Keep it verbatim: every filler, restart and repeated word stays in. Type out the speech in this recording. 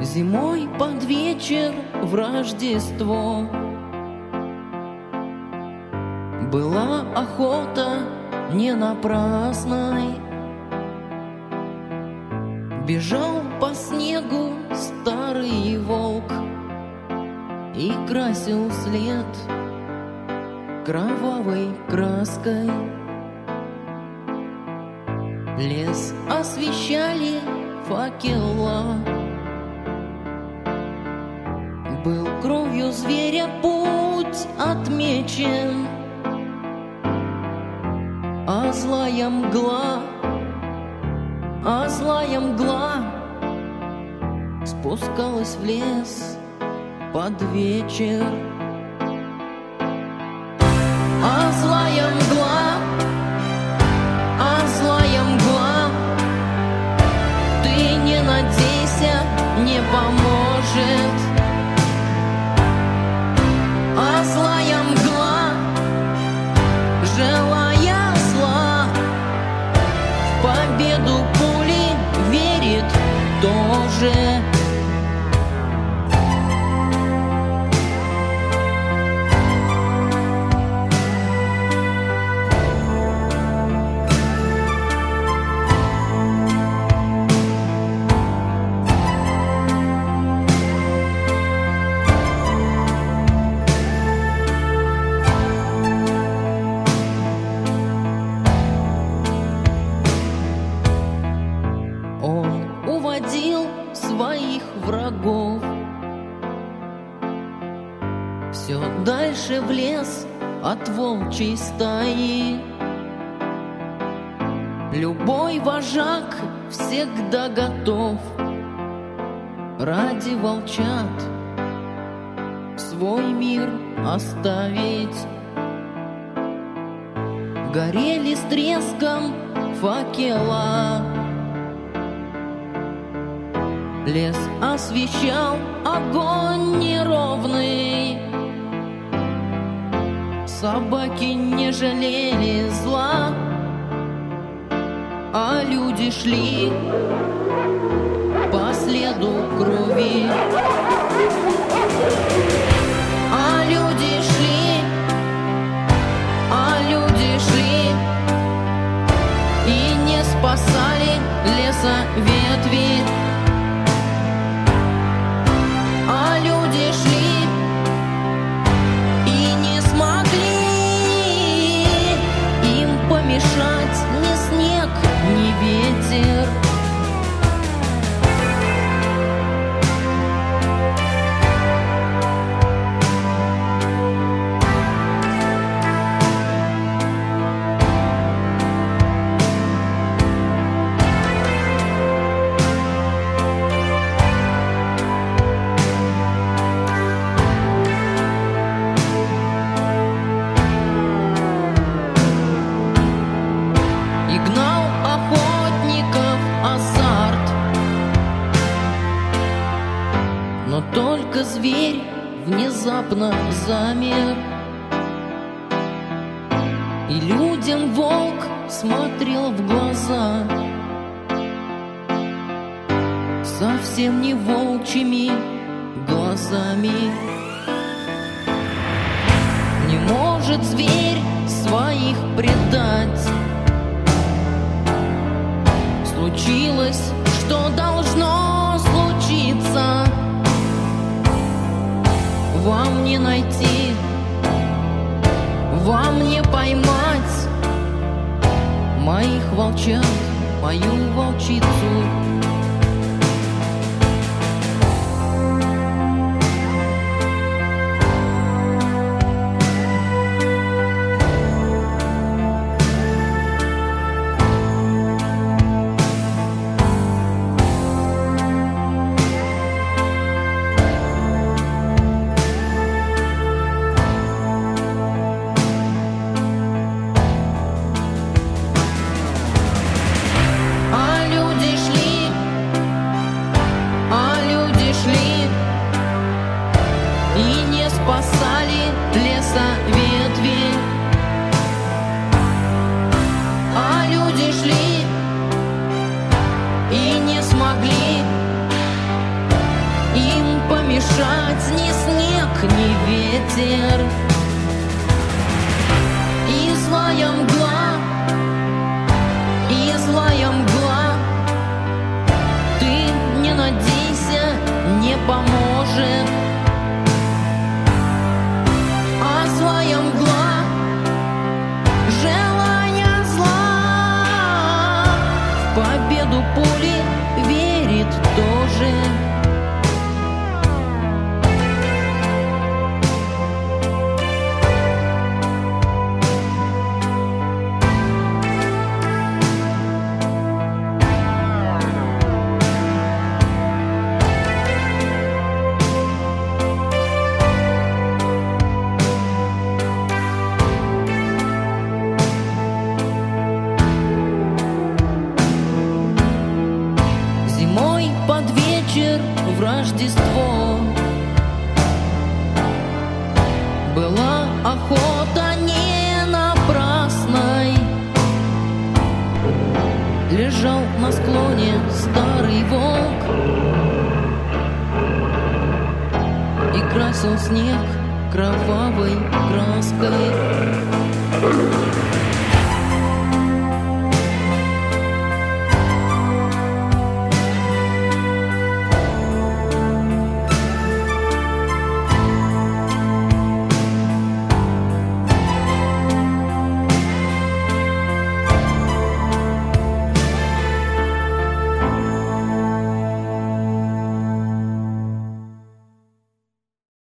Зимой под вечер в Рождество была охота не напрасной. Бежал по снегу старый волк и красил след кровавой краской. Лес освещали факела, был кровью зверя путь отмечен, а злая мгла, а злая мгла спускалась в лес под вечер. А злая мгла, а злая мгла, ты не надейся, не поможет. А злая мгла, желая зла, в победу пули верит тоже. Своих врагов все дальше в лес от волчьей стаи. Любой вожак всегда готов ради волчат свой мир оставить. Горели с треском факела, лес освещал огонь неровный. Собаки не жалели зла, а люди шли по следу крови. А люди шли, а люди шли и не спасали леса ветви. А люди шли и не смогли им помешать ни снег, ни ветер. Но только зверь внезапно замер, и людям волк смотрел в глаза совсем не волчьими глазами. Не может зверь своих предать. Случилось, что должно случиться. Вам не найти, вам не поймать моих волчат, мою волчицу. А люди шли ветер и злая мгла, и злая мгла. Ты не надейся, не поможет. А злая мгла, желание зла, в победу пули верит тоже. Зимой под вечер в Рождество была охота не напрасной. Лежал на склоне старый волк и красил снег кровавой краской.